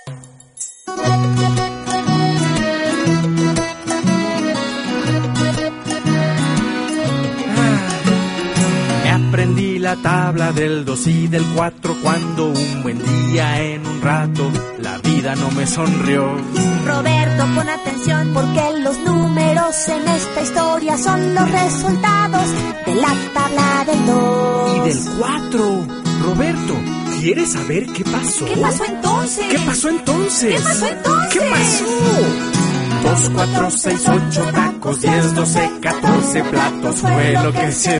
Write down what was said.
Aprendí la tabla del 2 y del 4 cuando un buen día en un rato la vida no me sonrió. Roberto, pon atención porque los números en esta historia son los resultados de la tabla del 2 y del 4. Roberto, ¿quieres saber qué pasó? ¿Qué pasó entonces? ¿Qué pasó entonces? ¿Qué pasó entonces? ¿Qué pasó? 2, 4, 6, 8 tacos, 10, 12, 14 platos fue lo que se